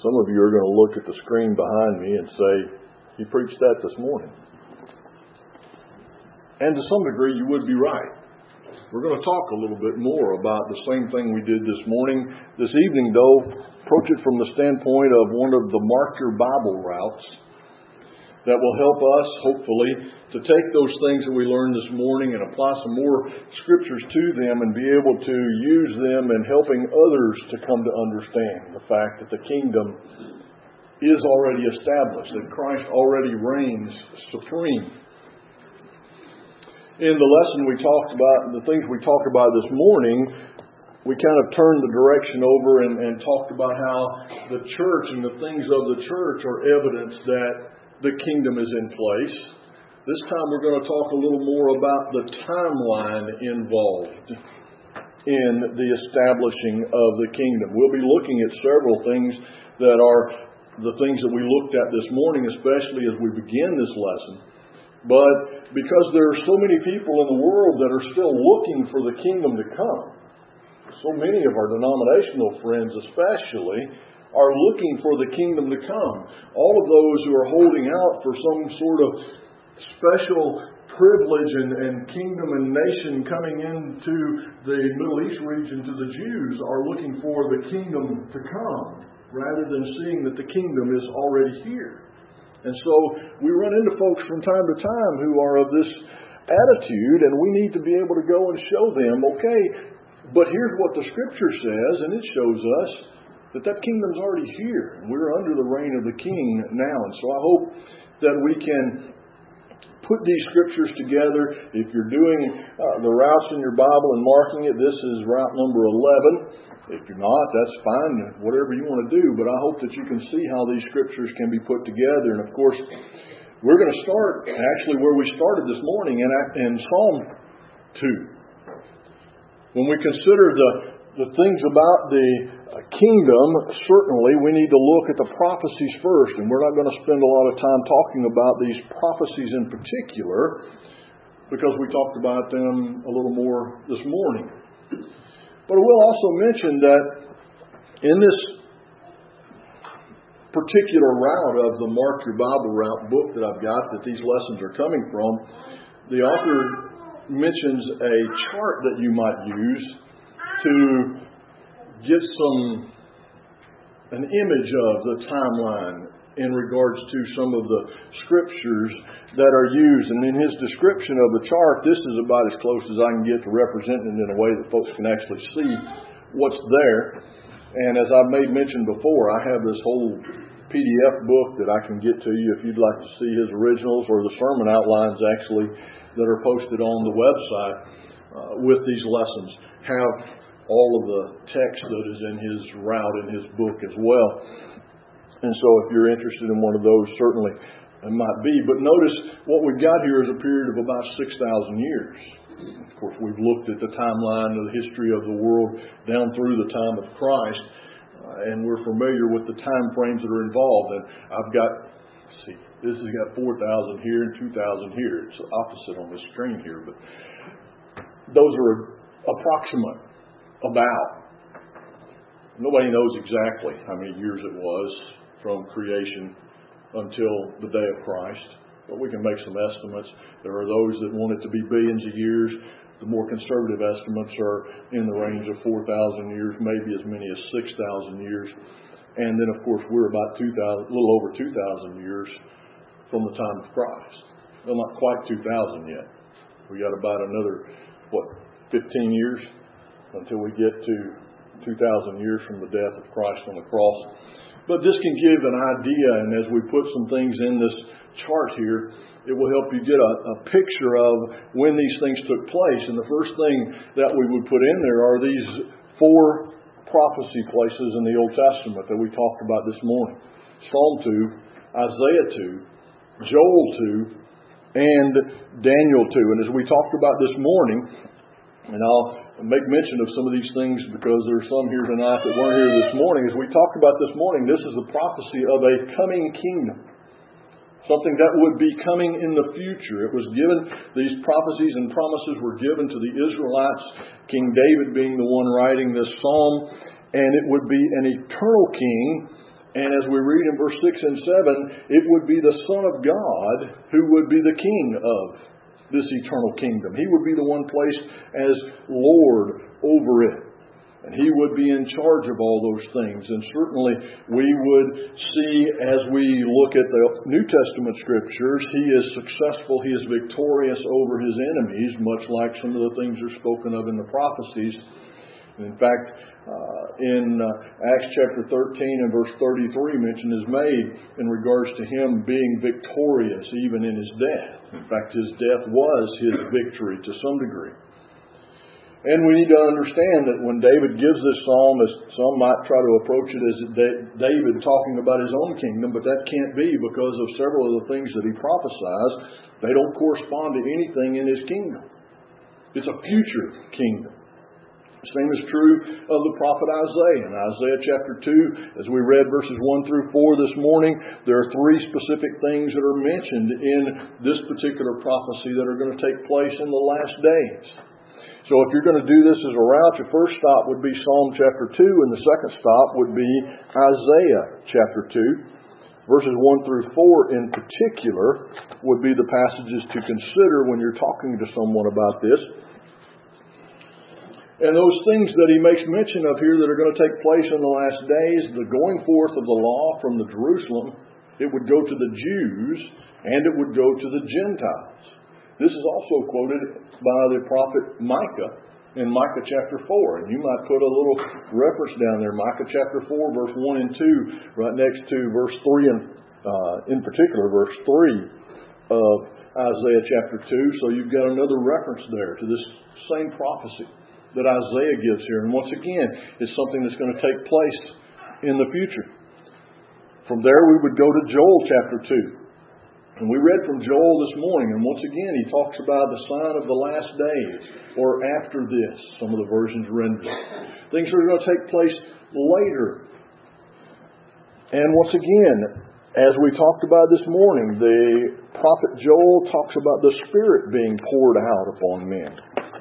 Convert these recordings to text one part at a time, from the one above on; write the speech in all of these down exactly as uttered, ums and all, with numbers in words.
Some of you are going to look at the screen behind me and say, "He preached that this morning." And to some degree, you would be right. We're going to talk a little bit more about the same thing we did this morning. This evening, though, approach it from the standpoint of one of the Mark Your Bible routes that will help us, hopefully, to take those things that we learned this morning and apply some more scriptures to them and be able to use them in helping others to come to understand the fact that the kingdom is already established, that Christ already reigns supreme. In the lesson we talked about, the things we talked about this morning, we kind of turned the direction over and, and talked about how the church and the things of the church are evidence that the kingdom is in place. This time we're going to talk a little more about the timeline involved in the establishing of the kingdom. We'll be looking at several things that are the things that we looked at this morning, especially as we begin this lesson. But because there are so many people in the world that are still looking for the kingdom to come, so many of our denominational friends especially are looking for the kingdom to come. All of those who are holding out for some sort of special privilege and, and kingdom and nation coming into the Middle East region to the Jews are looking for the kingdom to come rather than seeing that the kingdom is already here. And so we run into folks from time to time who are of this attitude, and we need to be able to go and show them, okay, but here's what the Scripture says, and it shows us that that kingdom's already here. We're under the reign of the King now. And so I hope that we can put these Scriptures together. If you're doing uh, the routes in your Bible and marking it, this is route number eleven. If you're not, that's fine, whatever you want to do. But I hope that you can see how these Scriptures can be put together. And of course, we're going to start actually where we started this morning in, in Psalm two. When we consider the, the things about the kingdom, certainly we need to look at the prophecies first. And we're not going to spend a lot of time talking about these prophecies in particular because we talked about them a little more this morning. But I will also mention that in this particular route of the Mark Your Bible route book that I've got that these lessons are coming from, the author mentions a chart that you might use to get some an image of the timeline in regards to some of the scriptures that are used. And in his description of the chart, this is about as close as I can get to representing it in a way that folks can actually see what's there. And as I've made mention before, I have this whole P D F book that I can get to you if you'd like to see his originals or the sermon outlines actually that are posted on the website uh, with these lessons. Have all of the text that is in his route in his book as well. And so if you're interested in one of those, certainly it might be. But notice what we've got here is a period of about six thousand years. Of course, we've looked at the timeline of the history of the world down through the time of Christ, uh, and we're familiar with the time frames that are involved. And I've got, let's see, this has got four thousand here and two thousand here. It's the opposite on the screen here, but those are approximate, about. Nobody knows exactly how many years it was from creation until the day of Christ. But we can make some estimates. There are those that want it to be billions of years. The more conservative estimates are in the range of four thousand years, maybe as many as six thousand years. And then, of course, we're about two thousand, a little over two thousand years from the time of Christ. Well, not quite two thousand yet. We got about another, what, fifteen years until we get to two thousand years from the death of Christ on the cross. But this can give an idea, and as we put some things in this chart here, it will help you get a, a picture of when these things took place. And the first thing that we would put in there are these four prophecy places in the Old Testament that we talked about this morning. Psalm two, Isaiah two, Joel two, and Daniel two. And as we talked about this morning, and I'll make mention of some of these things because there are some here tonight that weren't here this morning. As we talked about this morning, this is the prophecy of a coming kingdom. Something that would be coming in the future. It was given, these prophecies and promises were given to the Israelites, King David being the one writing this psalm, and it would be an eternal king And as we read in verse six and seven, it would be the Son of God who would be the King of this eternal kingdom. He would be the one placed as Lord over it. And He would be in charge of all those things. And certainly we would see as we look at the New Testament Scriptures, He is successful, He is victorious over His enemies, much like some of the things are spoken of in the prophecies. In fact, uh, in uh, Acts chapter thirteen and verse thirty-three, mention is made in regards to Him being victorious even in His death. In fact, His death was His victory to some degree. And we need to understand that when David gives this psalm, as some might try to approach it as David talking about his own kingdom, but that can't be because of several of the things that he prophesies. They don't correspond to anything in his kingdom. It's a future kingdom. The same is true of the prophet Isaiah. In Isaiah chapter two, as we read verses one through four this morning, there are three specific things that are mentioned in this particular prophecy that are going to take place in the last days. So if you're going to do this as a route, your first stop would be Psalm chapter two, and the second stop would be Isaiah chapter two. Verses one through four in particular would be the passages to consider when you're talking to someone about this. And those things that he makes mention of here that are going to take place in the last days, the going forth of the law from the Jerusalem, it would go to the Jews and it would go to the Gentiles. This is also quoted by the prophet Micah in Micah chapter four. And you might put a little reference down there, Micah chapter four, verse one and two, right next to verse three, and uh, in particular verse three of Isaiah chapter two. So you've got another reference there to this same prophecy that Isaiah gives here. And once again, it's something that's going to take place in the future. From there we would go to Joel chapter two. And we read from Joel this morning, and once again he talks about the sign of the last days, or after this, some of the versions render. Things that are going to take place later. And once again, as we talked about this morning, the prophet Joel talks about the Spirit being poured out upon men.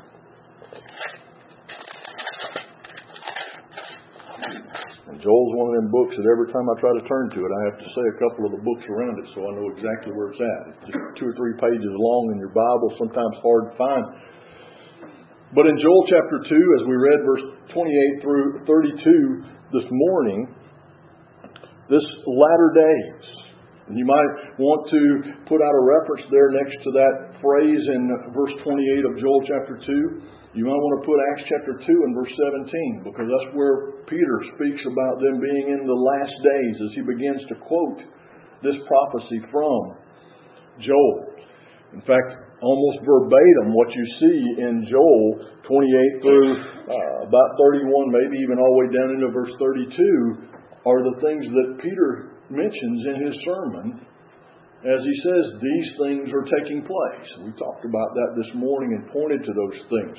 Joel's one of them books that every time I try to turn to it, I have to say a couple of the books around it so I know exactly where it's at. It's just two or three pages long in your Bible, sometimes hard to find. But in Joel chapter two, as we read verse twenty-eight through thirty-two this morning, this latter days, and you might want to put out a reference there next to that phrase in verse twenty-eight of Joel chapter two. You might want to put Acts chapter two and verse seventeen, because that's where Peter speaks about them being in the last days as he begins to quote this prophecy from Joel. In fact, almost verbatim, what you see in Joel twenty-eight through uh, about thirty-one, maybe even all the way down into verse thirty-two, are the things that Peter mentions in his sermon as he says these things are taking place. We talked about that this morning and pointed to those things.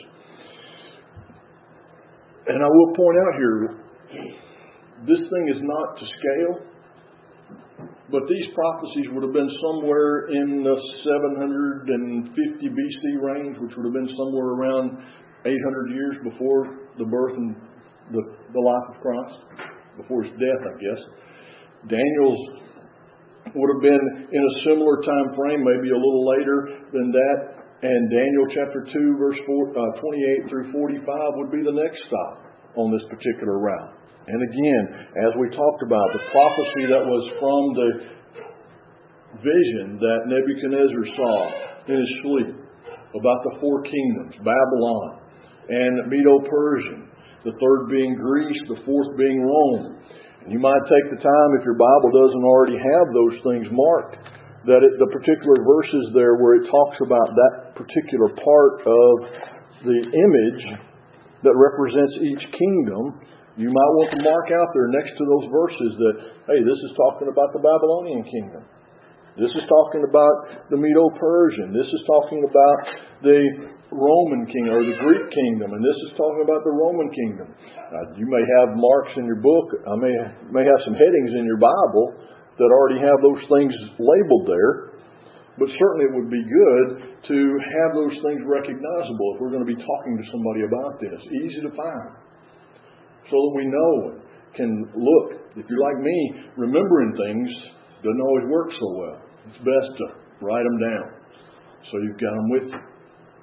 And I will point out here, this thing is not to scale, but these prophecies would have been somewhere in the seven hundred fifty B C range, which would have been somewhere around eight hundred years before the birth and the, the life of Christ, before his death, I guess. Daniel's would have been in a similar time frame, maybe a little later than that. And Daniel chapter two, verse four, uh, twenty-eight through forty-five would be the next stop on this particular route. And again, as we talked about, the prophecy that was from the vision that Nebuchadnezzar saw in his sleep about the four kingdoms, Babylon and Medo-Persian, the third being Greece, the fourth being Rome. And you might take the time, if your Bible doesn't already have those things marked, that it, the particular verses there where it talks about that particular part of the image that represents each kingdom, you might want to mark out there next to those verses that, hey, this is talking about the Babylonian kingdom. This is talking about the Medo-Persian. This is talking about the Roman kingdom or the Greek kingdom, and this is talking about the Roman kingdom. Now, you may have marks in your book. I may may have some headings in your Bible that already have those things labeled there. But certainly it would be good to have those things recognizable if we're going to be talking to somebody about this. Easy to find. So that we know can look. If you're like me, remembering things doesn't always work so well. It's best to write them down so you've got them with you.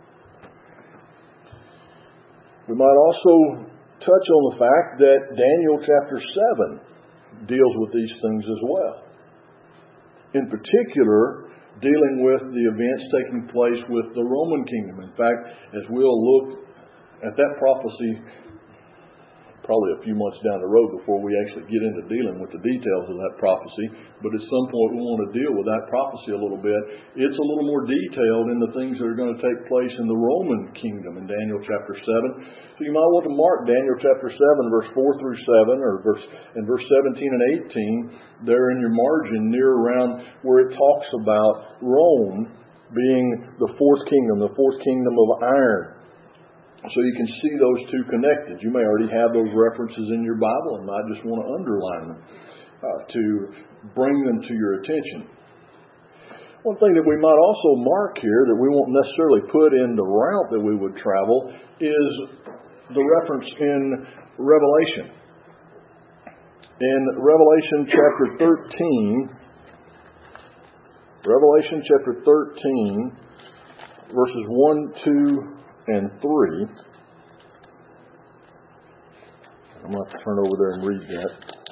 We might also touch on the fact that Daniel chapter seven deals with these things as well. In particular, dealing with the events taking place with the Roman kingdom. In fact, as we'll look at that prophecy probably a few months down the road before we actually get into dealing with the details of that prophecy. But at some point we want to deal with that prophecy a little bit. It's a little more detailed in the things that are going to take place in the Roman kingdom in Daniel chapter seven. So you might want to mark Daniel chapter seven, verse four through seven, or verse and verse seventeen and eighteen there in your margin near around where it talks about Rome being the fourth kingdom, the fourth kingdom of iron. So you can see those two connected. You may already have those references in your Bible and might just want to underline them uh, to bring them to your attention. One thing that we might also mark here that we won't necessarily put in the route that we would travel is the reference in Revelation. In Revelation chapter thirteen, Revelation chapter thirteen, verses one, two, and three. I'm going to have to turn over there and read that.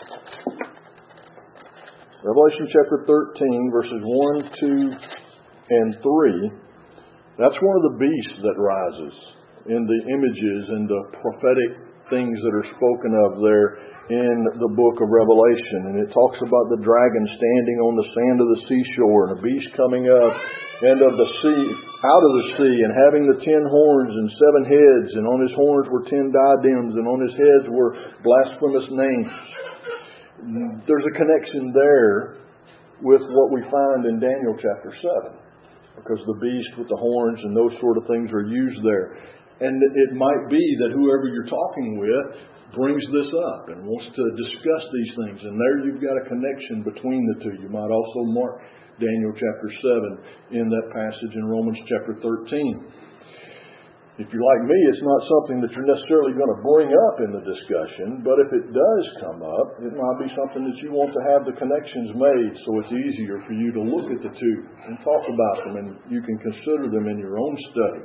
Revelation chapter thirteen, verses one, two, and three. That's one of the beasts that rises in the images and the prophetic things that are spoken of there in the book of Revelation. And it talks about the dragon standing on the sand of the seashore and a beast coming up and of the sea, out of the sea, and having the ten horns and seven heads, and on his horns were ten diadems, and on his heads were blasphemous names. There's a connection there with what we find in Daniel chapter seven, because the beast with the horns and those sort of things are used there. And it might be that whoever you're talking with brings this up and wants to discuss these things, and there you've got a connection between the two. You might also mark Daniel chapter seven in that passage in Romans chapter thirteen. If you're like me, it's not something that you're necessarily going to bring up in the discussion, but if it does come up, it might be something that you want to have the connections made so it's easier for you to look at the two and talk about them, and you can consider them in your own study.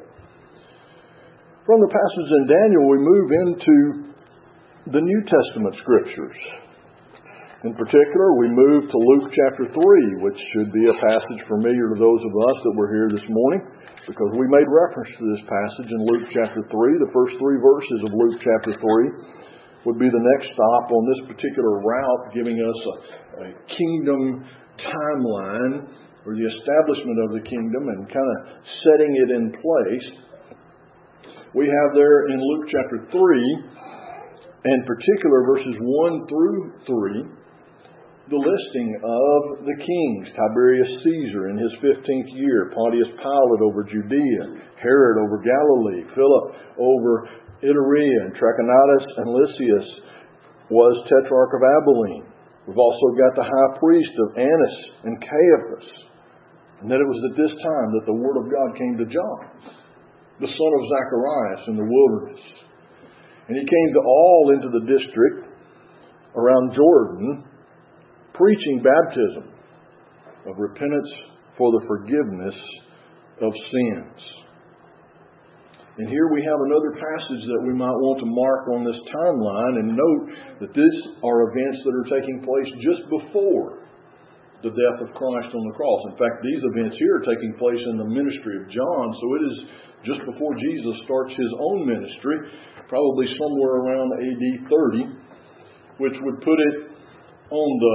From the passage in Daniel, we move into the New Testament scriptures. In particular, we move to Luke chapter three, which should be a passage familiar to those of us that were here this morning, because we made reference to this passage in Luke chapter three. The first three verses of Luke chapter three would be the next stop on this particular route, giving us a, a kingdom timeline, or the establishment of the kingdom, and kind of setting it in place. We have there in Luke chapter three, in particular verses one through three, the listing of the kings: Tiberius Caesar in his fifteenth year, Pontius Pilate over Judea, Herod over Galilee, Philip over Iturea, and Trachonitis and Lysias was tetrarch of Abilene. We've also got the high priest of Annas and Caiaphas. And that it was at this time that the word of God came to John, the son of Zacharias, in the wilderness. And he came to all into the district around Jordan, preaching baptism of repentance for the forgiveness of sins. And here we have another passage that we might want to mark on this timeline and note that these are events that are taking place just before the death of Christ on the cross. In fact, these events here are taking place in the ministry of John, so it is just before Jesus starts his own ministry, probably somewhere around A D thirty, which would put it on the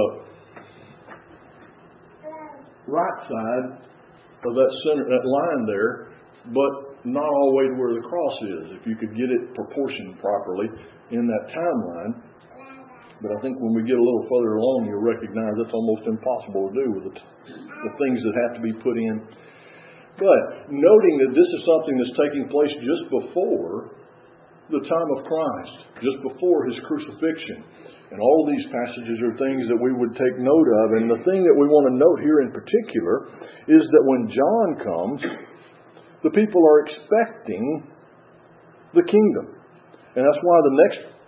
right side of that center, that line there, but not all the way to where the cross is, if you could get it proportioned properly in that timeline. But I think when we get a little further along, you'll recognize that's almost impossible to do with the, the things that have to be put in. But noting that this is something that's taking place just before the time of Christ, just before his crucifixion. And all these passages are things that we would take note of. And the thing that we want to note here in particular is that when John comes, the people are expecting the kingdom. And that's why the next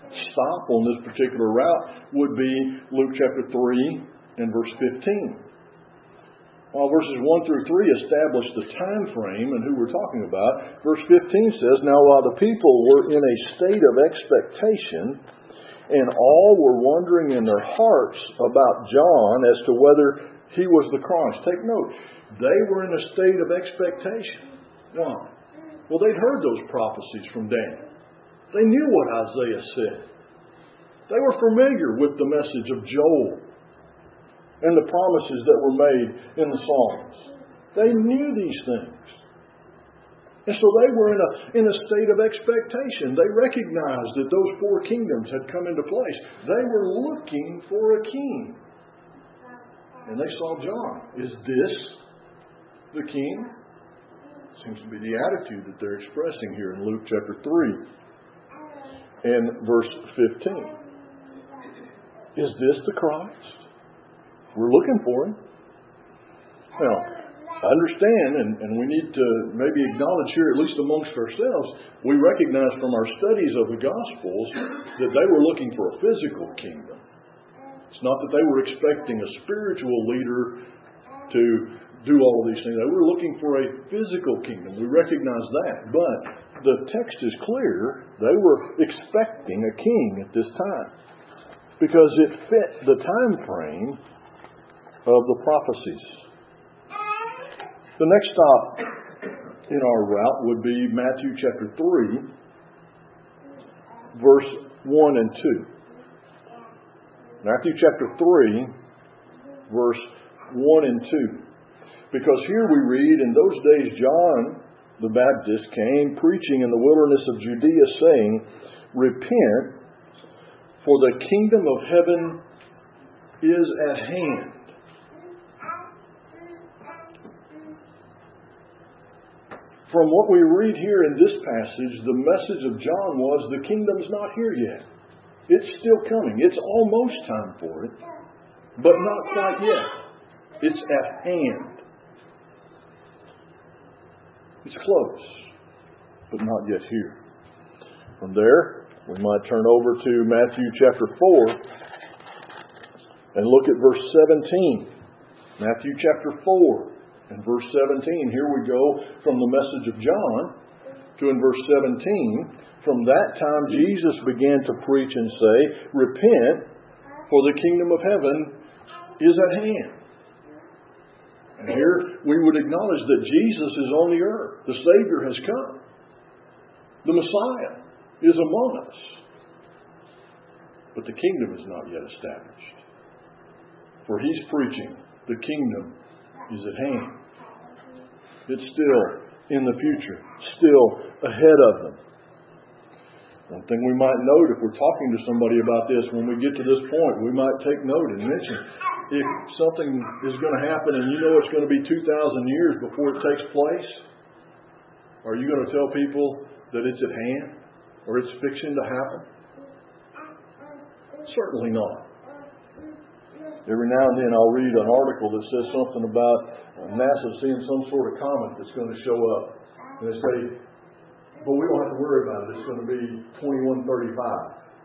stop on this particular route would be Luke chapter three and verse fifteen. While verses one through three establish the time frame and who we're talking about, verse fifteen says, "Now while the people were in a state of expectation, and all were wondering in their hearts about John as to whether he was the Christ." Take note, they were in a state of expectation. Why? Well, they'd heard those prophecies from Daniel. They knew what Isaiah said. They were familiar with the message of Joel and the promises that were made in the Psalms. They knew these things. And so they were in a, in a state of expectation. They recognized that those four kingdoms had come into place. They were looking for a king. And they saw John. Is this the king? Seems to be the attitude that they're expressing here in Luke chapter three and verse fifteen. Is this the Christ? We're looking for him. Now, understand, and, and we need to maybe acknowledge here, at least amongst ourselves, we recognize from our studies of the Gospels that they were looking for a physical kingdom. It's not that they were expecting a spiritual leader to do all of these things. They were looking for a physical kingdom. We recognize that. But the text is clear. They were expecting a king at this time because it fit the time frame of the prophecies. The next stop in our route would be Matthew chapter three, verse one and two. Matthew chapter three, verse one and two. Because here we read, "In those days John the Baptist came preaching in the wilderness of Judea, saying, Repent, for the kingdom of heaven is at hand." From what we read here in this passage, the message of John was the kingdom's not here yet. It's still coming. It's almost time for it, but not quite yet. It's at hand. It's close, but not yet here. From there, we might turn over to Matthew chapter four and look at verse seventeen. Matthew chapter four. In verse seventeen, here we go from the message of John to in verse seventeen. From that time Jesus began to preach and say, Repent, for the kingdom of heaven is at hand. And here we would acknowledge that Jesus is on the earth. The Savior has come. The Messiah is among us. But the kingdom is not yet established. For He's preaching, the kingdom is at hand. It's still in the future, still ahead of them. One thing we might note if we're talking to somebody about this, when we get to this point, we might take note and mention, if something is going to happen and you know it's going to be two thousand years before it takes place, are you going to tell people that it's at hand or it's fixing to happen? Certainly not. Every now and then I'll read an article that says something about NASA seeing some sort of comet that's going to show up. And they say, but we don't have to worry about it. It's going to be twenty-one thirty-five.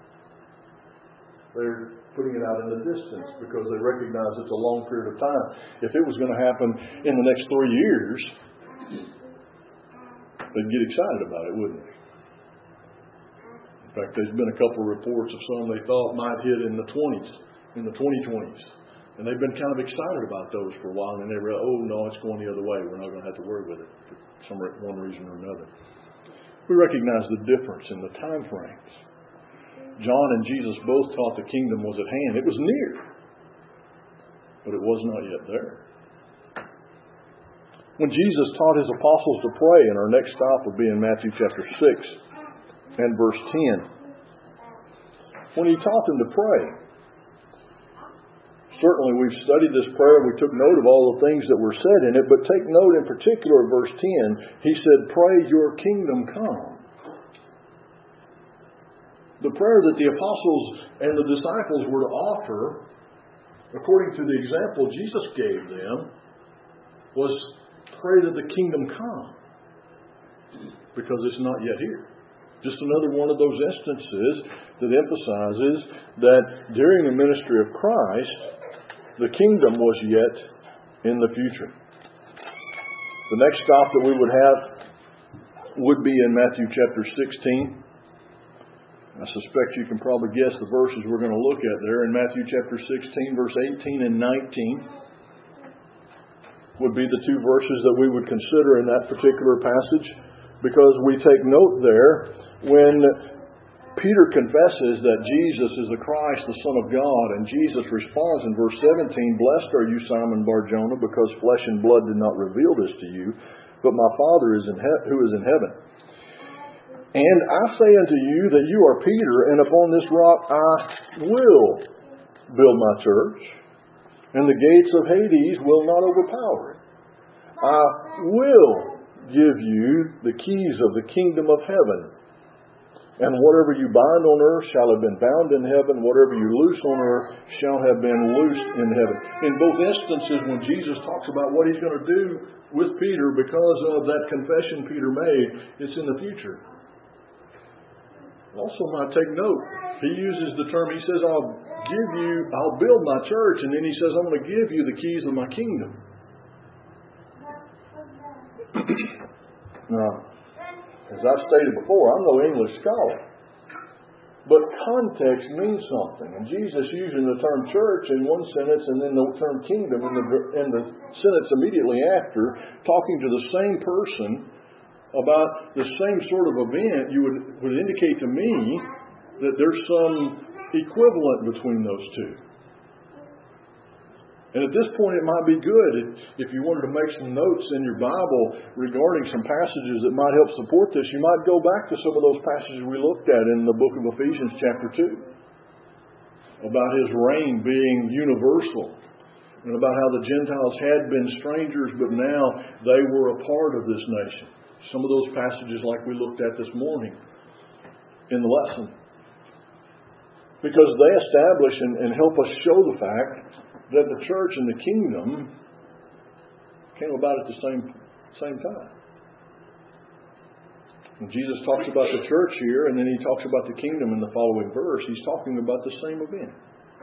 They're putting it out in the distance because they recognize it's a long period of time. If it was going to happen in the next three years, they'd get excited about it, wouldn't they? In fact, there's been a couple of reports of some they thought might hit in the twenties. In the twenty twenties. And they've been kind of excited about those for a while, and then they realize, oh no, it's going the other way. We're not going to have to worry with it for some one reason or another. We recognize the difference in the time frames. John and Jesus both taught the kingdom was at hand. It was near, but it was not yet there. When Jesus taught His apostles to pray, and our next stop would be in Matthew chapter six and verse ten. When He taught them to pray, certainly we've studied this prayer, we took note of all the things that were said in it, but take note in particular of verse ten. He said, Pray your kingdom come. The prayer that the apostles and the disciples were to offer, according to the example Jesus gave them, was pray that the kingdom come. Because it's not yet here. Just another one of those instances that emphasizes that during the ministry of Christ, the kingdom was yet in the future. The next stop that we would have would be in Matthew chapter sixteen. I suspect you can probably guess the verses we're going to look at there. In Matthew chapter sixteen, verse eighteen and nineteen would be the two verses that we would consider in that particular passage, because we take note there when Peter confesses that Jesus is the Christ, the Son of God, and Jesus responds in verse seventeen, "Blessed are you, Simon Bar-Jonah, because flesh and blood did not reveal this to you, but my Father is in he- who is in heaven. And I say unto you that you are Peter, and upon this rock I will build my church, and the gates of Hades will not overpower it. I will give you the keys of the kingdom of heaven. And whatever you bind on earth shall have been bound in heaven. Whatever you loose on earth shall have been loosed in heaven." In both instances, when Jesus talks about what He's going to do with Peter because of that confession Peter made, it's in the future. Also, might take note, He uses the term, He says, I'll give you, I'll build my church, and then He says, I'm going to give you the keys of my kingdom. Now, as I've stated before, I'm no English scholar. But context means something. And Jesus using the term church in one sentence and then the term kingdom in the, in the sentence immediately after, talking to the same person about the same sort of event, you would, would indicate to me that there's some equivalent between those two. And at this point, it might be good if, if you wanted to make some notes in your Bible regarding some passages that might help support this. You might go back to some of those passages we looked at in the book of Ephesians chapter two about His reign being universal and about how the Gentiles had been strangers, but now they were a part of this nation. Some of those passages like we looked at this morning in the lesson. Because they establish and, and help us show the fact that the church and the kingdom came about at the same, same time. When Jesus talks about the church here, and then He talks about the kingdom in the following verse, He's talking about the same event.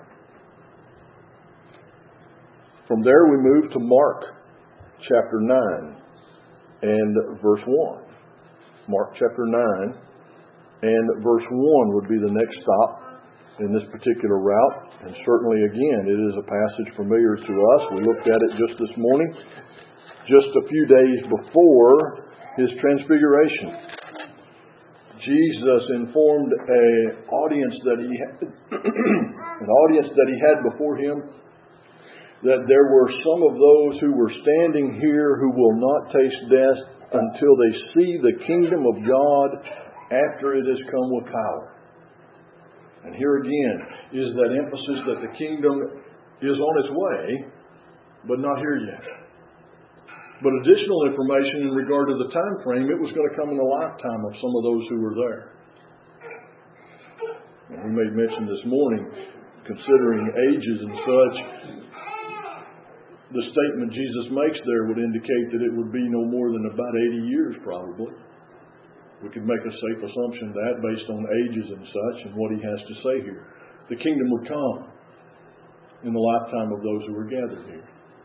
From there we move to Mark chapter nine and verse one. Mark chapter nine and verse one would be the next stop in this particular route. And certainly, again, it is a passage familiar to us. We looked at it just this morning, just a few days before His transfiguration. Jesus informed an audience that he had, an audience that he had before Him, that there were some of those who were standing here who will not taste death until they see the kingdom of God after it has come with power. And here again is that emphasis that the kingdom is on its way, but not here yet. But additional information in regard to the time frame, it was going to come in the lifetime of some of those who were there. And we made mention this morning, considering ages and such, the statement Jesus makes there would indicate that it would be no more than about eighty years probably. We could make a safe assumption of that based on ages and such and what He has to say here. The kingdom would come in the lifetime of those who were gathered here.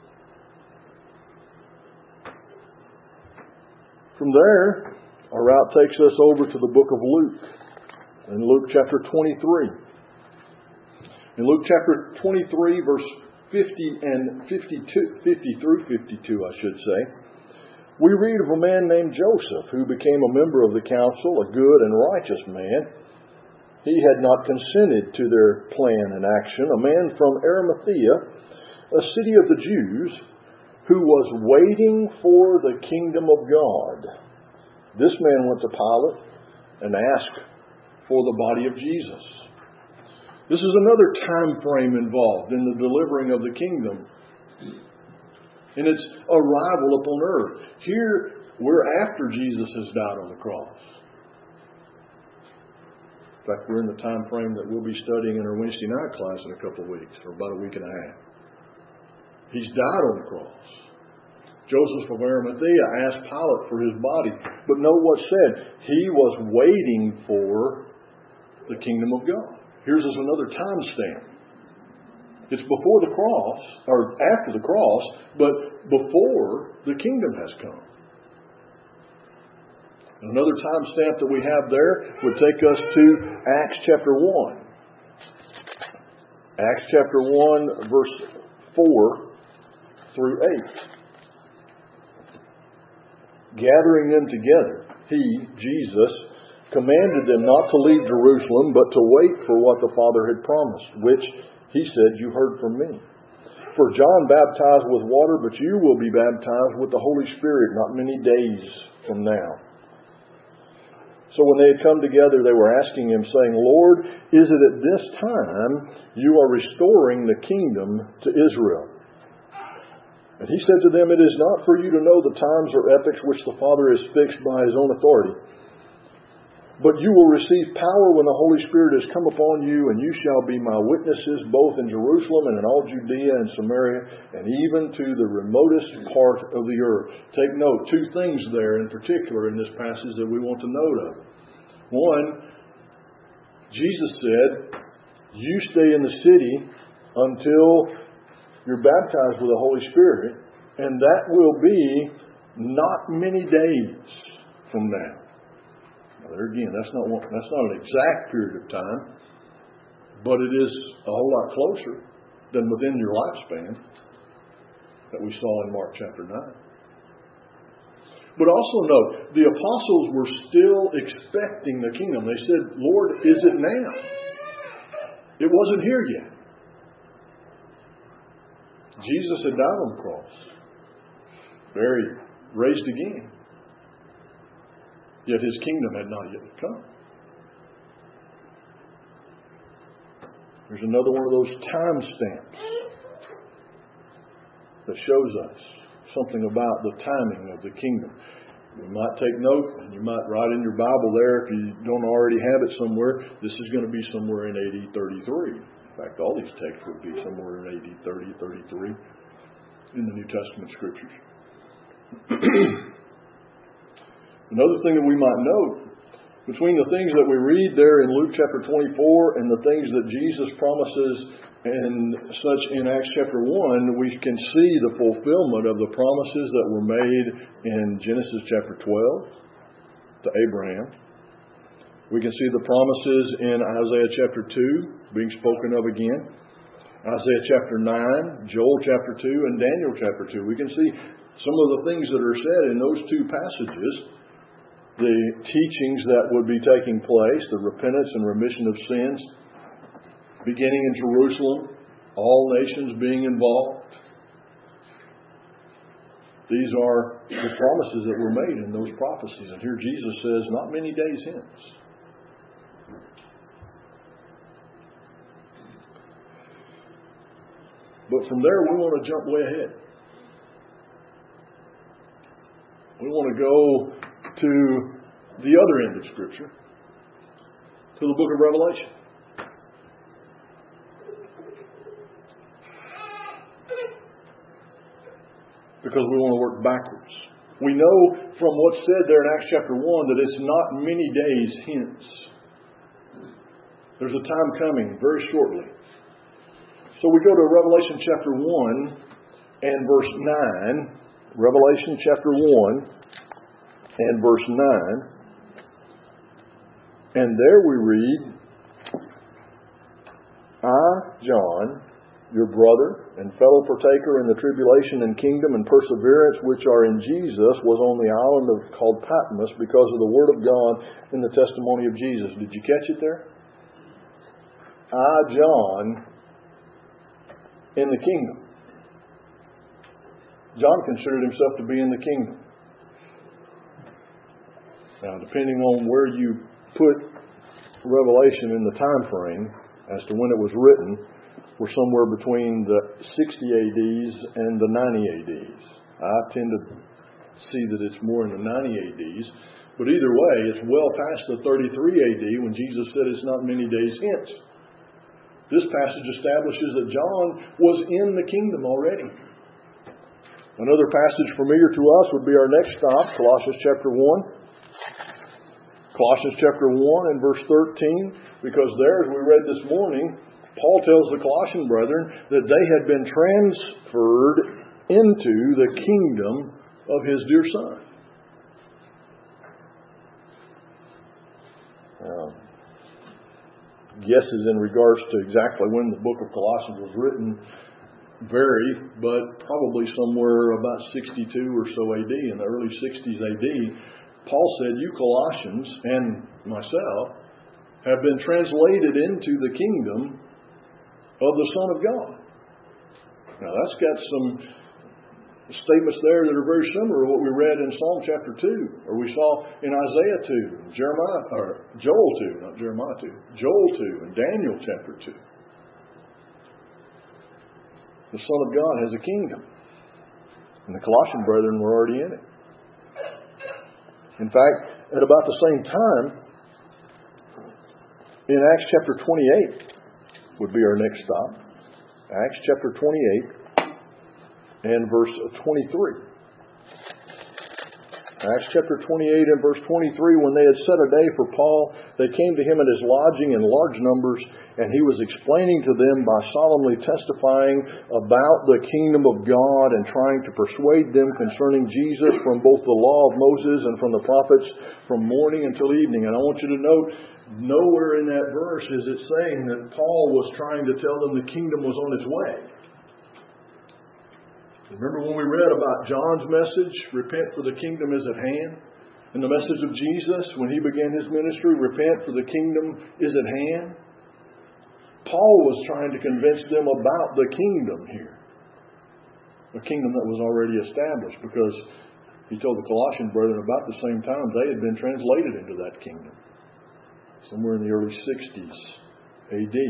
From there, our route takes us over to the book of Luke, in Luke chapter twenty-three. In Luke chapter twenty-three, verse fifty and fifty-two, fifty through fifty-two, I should say, we read of a man named Joseph who became a member of the council, a good and righteous man. He had not consented to their plan and action. A man from Arimathea, a city of the Jews, who was waiting for the kingdom of God. This man went to Pilate and asked for the body of Jesus. This is another time frame involved in the delivering of the kingdom in its arrival upon earth. Here, we're after Jesus has died on the cross. In fact, we're in the time frame that we'll be studying in our Wednesday night class in a couple of weeks, or about a week and a half. He's died on the cross. Joseph of Arimathea asked Pilate for his body. But note what's said. He was waiting for the kingdom of God. Here's us another time stamp. It's before the cross, or after the cross, but before the kingdom has come. Another time stamp that we have there would take us to Acts chapter one. Acts chapter one, verse four through eight. Gathering them together, He, Jesus, commanded them not to leave Jerusalem, but to wait for what the Father had promised, which He said, you heard from me. For John baptized with water, but you will be baptized with the Holy Spirit not many days from now. So when they had come together, they were asking Him, saying, Lord, is it at this time you are restoring the kingdom to Israel? And He said to them, it is not for you to know the times or epochs which the Father has fixed by His own authority. But you will receive power when the Holy Spirit has come upon you, and you shall be my witnesses both in Jerusalem and in all Judea and Samaria, and even to the remotest part of the earth. Take note, two things there in particular in this passage that we want to note of. One, Jesus said, you stay in the city until you're baptized with the Holy Spirit, and that will be not many days from now. There again, that's not one, that's not an exact period of time, but it is a whole lot closer than within your lifespan that we saw in Mark chapter nine. But also note, the apostles were still expecting the kingdom. They said, Lord, is it now? It wasn't here yet. Jesus had died on the cross, buried, raised again. Yet His kingdom had not yet come. There's another one of those time stamps that shows us something about the timing of the kingdom. You might take note, and you might write in your Bible there, if you don't already have it somewhere, this is going to be somewhere in A D thirty-three. In fact, all these texts would be somewhere in A D thirty, thirty-three in the New Testament Scriptures. Another thing that we might note, between the things that we read there in Luke chapter twenty-four and the things that Jesus promises and such in Acts chapter one, we can see the fulfillment of the promises that were made in Genesis chapter twelve to Abraham. We can see the promises in Isaiah chapter two being spoken of again. Isaiah chapter nine, Joel chapter two, and Daniel chapter two. We can see some of the things that are said in those two passages. The teachings that would be taking place, the repentance and remission of sins, beginning in Jerusalem, all nations being involved. These are the promises that were made in those prophecies. And here Jesus says, not many days hence. But from there, we want to jump way ahead. We want to go to the other end of Scripture, to the book of Revelation. Because we want to work backwards. We know from what's said there in Acts chapter one that it's not many days hence. There's a time coming very shortly. So we go to Revelation chapter one and verse nine. Revelation chapter one and verse nine. And there we read, I, John, your brother and fellow partaker in the tribulation and kingdom and perseverance which are in Jesus, was on the island of, called Patmos because of the word of God and the testimony of Jesus. Did you catch it there? I, John, in the kingdom. John considered himself to be in the kingdom. Now, depending on where you put Revelation in the time frame as to when it was written, we're somewhere between the sixty A Ds and the ninety A Ds. I tend to see that it's more in the ninety A Ds. But either way, it's well past the thirty-three A D when Jesus said it's not many days hence. This passage establishes that John was in the kingdom already. Another passage familiar to us would be our next stop, Colossians chapter one. Colossians chapter one and verse thirteen. Because there, as we read this morning, Paul tells the Colossian brethren that they had been transferred into the kingdom of his dear Son. Uh, guesses in regards to exactly when the book of Colossians was written vary, but probably somewhere about sixty-two or so A D, in the early sixties A D, Paul said, you Colossians and myself have been translated into the kingdom of the Son of God. Now that's got some statements there that are very similar to what we read in Psalm chapter two, or we saw in Isaiah two, Jeremiah, or Joel two, not Jeremiah two, Joel two, and Daniel chapter two. The Son of God has a kingdom, and the Colossian brethren were already in it. In fact, at about the same time, in Acts chapter twenty-eight would be our next stop. Acts chapter twenty-eight. And verse twenty-three. Acts chapter twenty-eight and verse twenty-three, when they had set a day for Paul, they came to him at his lodging in large numbers, and he was explaining to them by solemnly testifying about the kingdom of God and trying to persuade them concerning Jesus from both the law of Moses and from the prophets from morning until evening. And I want you to note, nowhere in that verse is it saying that Paul was trying to tell them the kingdom was on its way. Remember when we read about John's message, repent for the kingdom is at hand? And the message of Jesus when he began his ministry, repent for the kingdom is at hand? Paul was trying to convince them about the kingdom here. A kingdom that was already established, because he told the Colossian brethren about the same time they had been translated into that kingdom. Somewhere in the early sixties A D.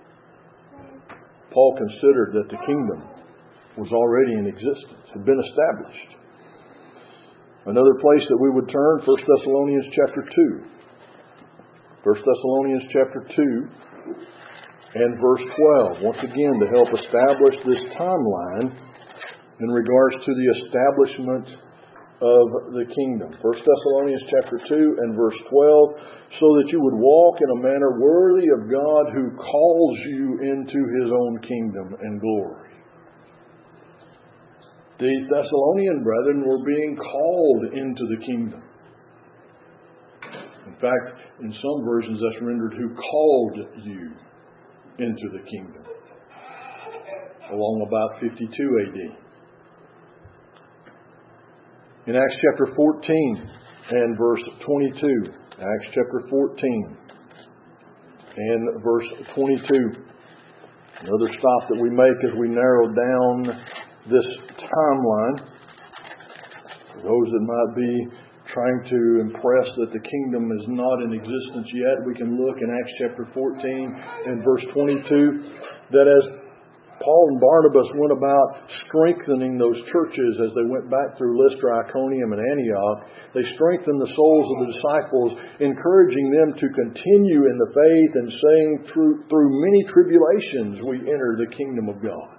Paul considered that the kingdom was already in existence, had been established. Another place that we would turn, First Thessalonians chapter two. First Thessalonians chapter two and verse twelve. Once again, to help establish this timeline in regards to the establishment of the kingdom. First Thessalonians chapter two and verse twelve, so that you would walk in a manner worthy of God who calls you into his own kingdom and glory. The Thessalonian brethren were being called into the kingdom. In fact, in some versions that's rendered, who called you into the kingdom. Along about fifty-two A D. In Acts chapter fourteen and verse twenty-two. Acts chapter fourteen and verse twenty-two. Another stop that we make as we narrow down this timeline. For those that might be trying to impress that the kingdom is not in existence yet, we can look in Acts chapter fourteen and verse twenty-two, that as Paul and Barnabas went about strengthening those churches as they went back through Lystra, Iconium, and Antioch, they strengthened the souls of the disciples, encouraging them to continue in the faith and saying, through, through many tribulations we enter the kingdom of God.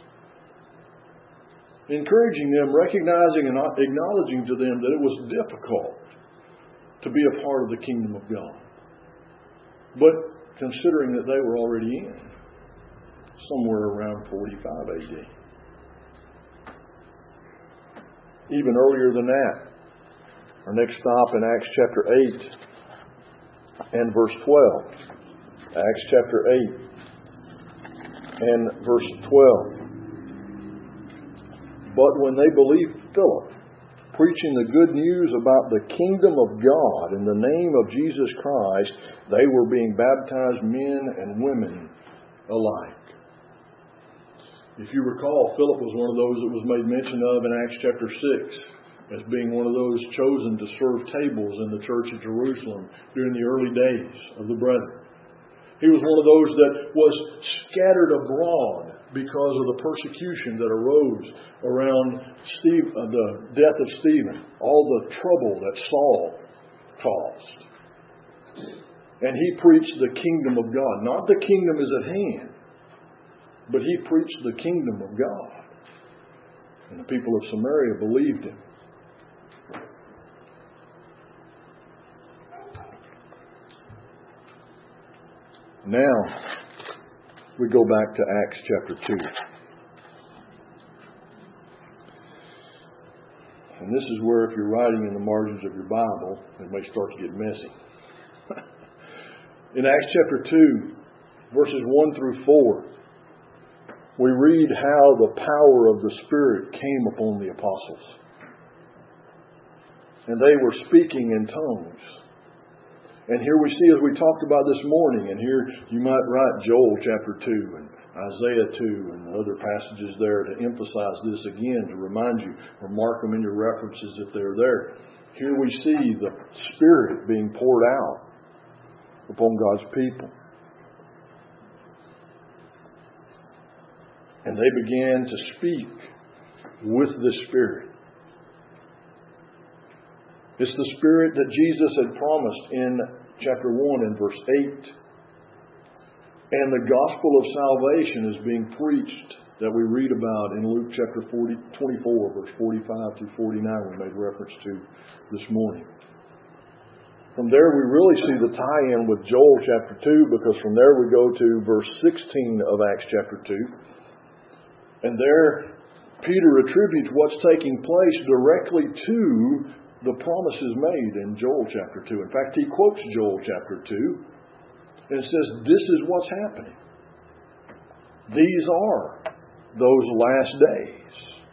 Encouraging them, recognizing and acknowledging to them that it was difficult to be a part of the kingdom of God. But considering that they were already in, somewhere around forty-five A D. Even earlier than that, our next stop in Acts chapter eight and verse twelve. Acts chapter eight and verse twelve. But when they believed Philip, preaching the good news about the kingdom of God in the name of Jesus Christ, they were being baptized, men and women alike. If you recall, Philip was one of those that was made mention of in Acts chapter six as being one of those chosen to serve tables in the church of Jerusalem during the early days of the brethren. He was one of those that was scattered abroad because of the persecution that arose around Steve, uh, the death of Stephen, all the trouble that Saul caused. And he preached the kingdom of God. Not the kingdom is at hand, but he preached the kingdom of God. And the people of Samaria believed him. Now, we go back to Acts chapter two. And this is where, if you're writing in the margins of your Bible, it may start to get messy. In Acts chapter two, verses one through four, we read how the power of the Spirit came upon the apostles. And they were speaking in tongues. And here we see, as we talked about this morning, and here you might write Joel chapter two and Isaiah two and other passages there to emphasize this again, to remind you, or mark them in your references if they're there. Here we see the Spirit being poured out upon God's people. And they began to speak with the Spirit. It's the Spirit that Jesus had promised in chapter one and verse eight. And the gospel of salvation is being preached that we read about in Luke chapter forty, twenty-four, verse forty-five through forty-nine, we made reference to this morning. From there we really see the tie-in with Joel chapter two, because from there we go to verse sixteen of Acts chapter two. And there Peter attributes what's taking place directly to the promises made in Joel chapter two. In fact, he quotes Joel chapter two and says, this is what's happening. These are those last days.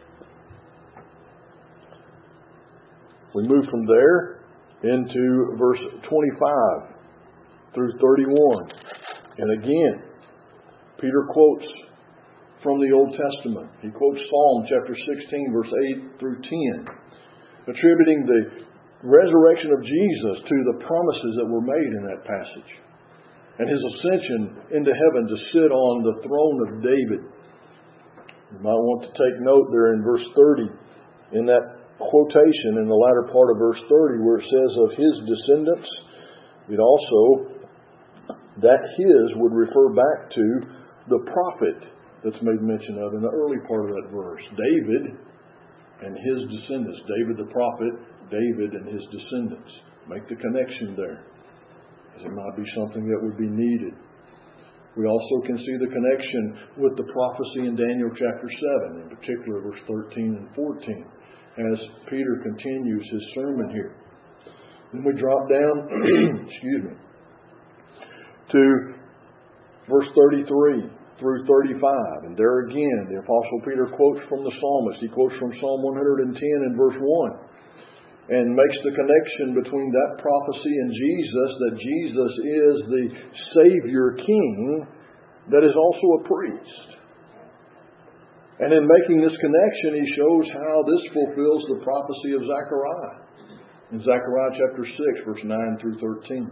We move from there into verse twenty-five through thirty-one. And again, Peter quotes from the Old Testament. He quotes Psalm chapter sixteen, verse eight through ten, attributing the resurrection of Jesus to the promises that were made in that passage, and His ascension into heaven to sit on the throne of David. You might want to take note there in verse thirty, in that quotation in the latter part of verse thirty, where it says of His descendants, it also, that His would refer back to the prophet that's made mention of in the early part of that verse. David and his descendants. David the prophet, David and his descendants. Make the connection there, as it might be something that would be needed. We also can see the connection with the prophecy in Daniel chapter seven, in particular verse thirteen and fourteen, as Peter continues his sermon here. Then we drop down, excuse me, to verse thirty-three through thirty-five. And there again, the Apostle Peter quotes from the psalmist. He quotes from Psalm one hundred ten and verse one, and makes the connection between that prophecy and Jesus, that Jesus is the Savior King that is also a priest. And in making this connection, he shows how this fulfills the prophecy of Zechariah in Zechariah chapter six, verse nine through thirteen.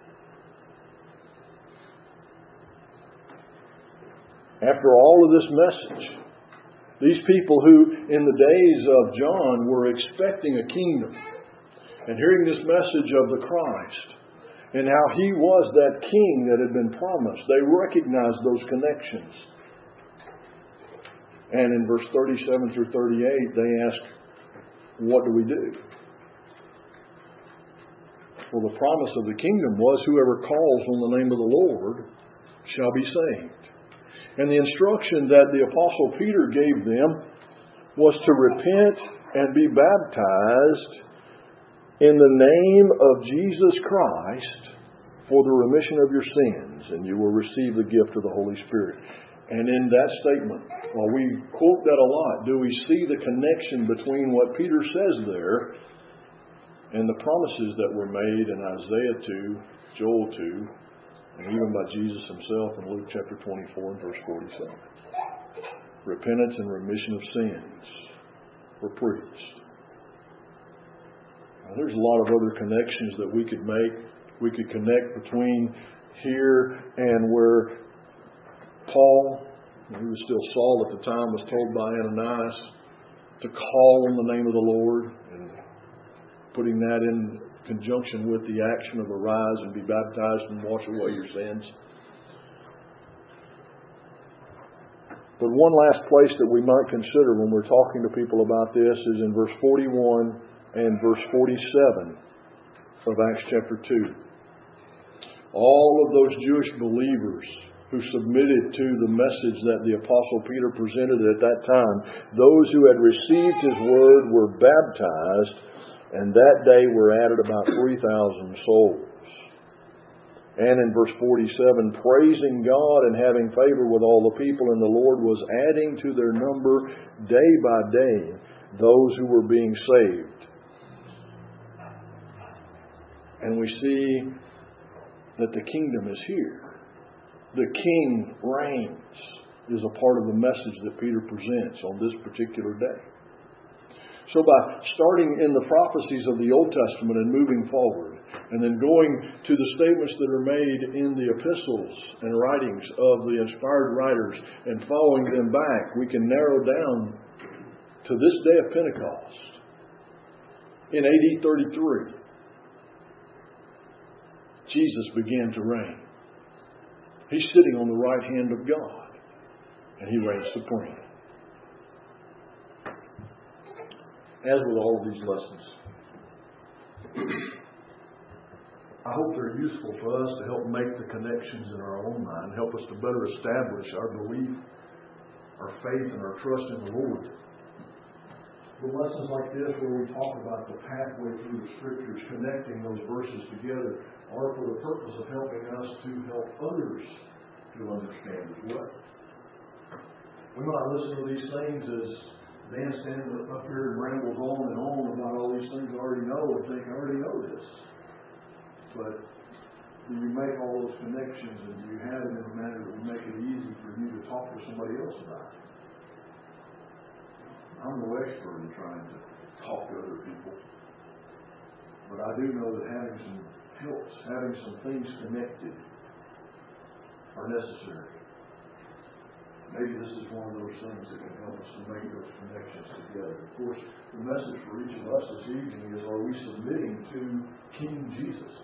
After all of this message, these people who in the days of John were expecting a kingdom, and hearing this message of the Christ, and how He was that King that had been promised, they recognized those connections. And in verse thirty-seven through thirty-eight, they ask, what do we do? Well, the promise of the kingdom was, whoever calls on the name of the Lord shall be saved. And the instruction that the Apostle Peter gave them was to repent and be baptized in the name of Jesus Christ for the remission of your sins, and you will receive the gift of the Holy Spirit. And in that statement, while we quote that a lot, do we see the connection between what Peter says there and the promises that were made in Isaiah two, Joel two, and even by Jesus Himself in Luke chapter twenty-four and verse forty-seven. Repentance and remission of sins were preached. Now, there's a lot of other connections that we could make. We could connect between here and where Paul, who was still Saul at the time, was told by Ananias to call on the name of the Lord, and putting that in conjunction with the action of arise and be baptized and wash away your sins. But one last place that we might consider when we're talking to people about this is in verse forty-one and verse forty-seven of Acts chapter two, all of those Jewish believers who submitted to the message that the Apostle Peter presented at that time, those who had received his word were baptized, and that day were added about three thousand souls. And in verse forty-seven, praising God and having favor with all the people, and the Lord was adding to their number day by day those who were being saved. And we see that the kingdom is here. The King reigns is a part of the message that Peter presents on this particular day. So by starting in the prophecies of the Old Testament and moving forward, and then going to the statements that are made in the epistles and writings of the inspired writers and following them back, we can narrow down to this day of Pentecost in A D thirty-three. Jesus began to reign. He's sitting on the right hand of God, and He reigns supreme. As with all of these lessons, I hope they're useful for us to help make the connections in our own mind, help us to better establish our belief, our faith, and our trust in the Lord. The lessons like this, where we talk about the pathway through the Scriptures, connecting those verses together, are for the purpose of helping us to help others to understand as well. We might listen to these things as Dan stands up here and rambles on and on about all these things I already know and think, I already know this. But do you make all those connections, and do you have it in a manner that will make it easy for you to talk to somebody else about it? I'm no expert in trying to talk to other people. But I do know that having some helps, having some things connected are necessary. Maybe this is one of those things that can help us to make those connections together. Of course, the message for each of us this evening is, are we submitting to King Jesus?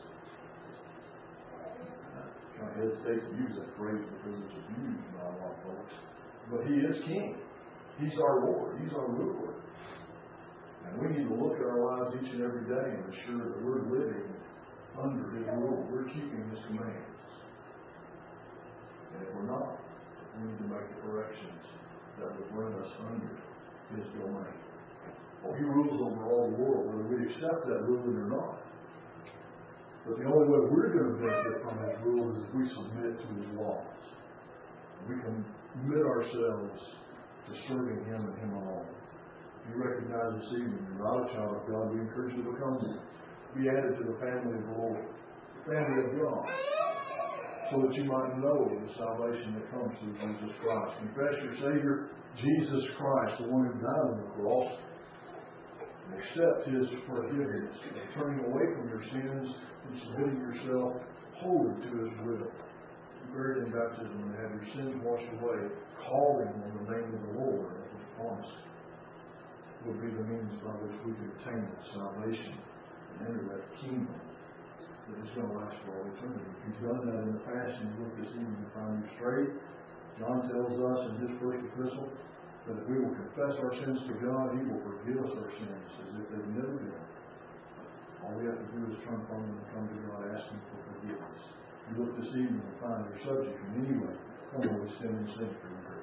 I kind of hesitate to use that phrase because it's abused by a lot of folks. But He is King. He's our Lord. He's our ruler. And we need to look at our lives each and every day and ensure that we're living under His rule. We're keeping His commands. And if we're not, we need to make the corrections that will bring us under His domain. Well, He rules over all the world, whether we accept that ruling or not. But the only way we're going to benefit from His rule is if we submit to His laws. We can commit ourselves to serving Him and Him alone. If you recognize this evening you're not a child of God, we encourage you to become one. Be added to the family of the Lord, the family of God, so that you might know the salvation that comes through Jesus Christ. Confess your Savior, Jesus Christ, the one who died on the cross, and accept His forgiveness, and turning away from your sins and submitting yourself wholly to His will. Buried in baptism and have your sins washed away, calling on the name of the Lord as was promised, would be the means by which we can obtain that salvation and enter that kingdom that is going to last for all eternity. If you've done that in the past and you look this evening to find you straight, John tells us in his first epistle that if we will confess our sins to God, He will forgive us our sins as if they've never been. All we have to do is turn from them and come to God asking for forgiveness. You look this evening and find you're subject in any way, come with sin and sin for your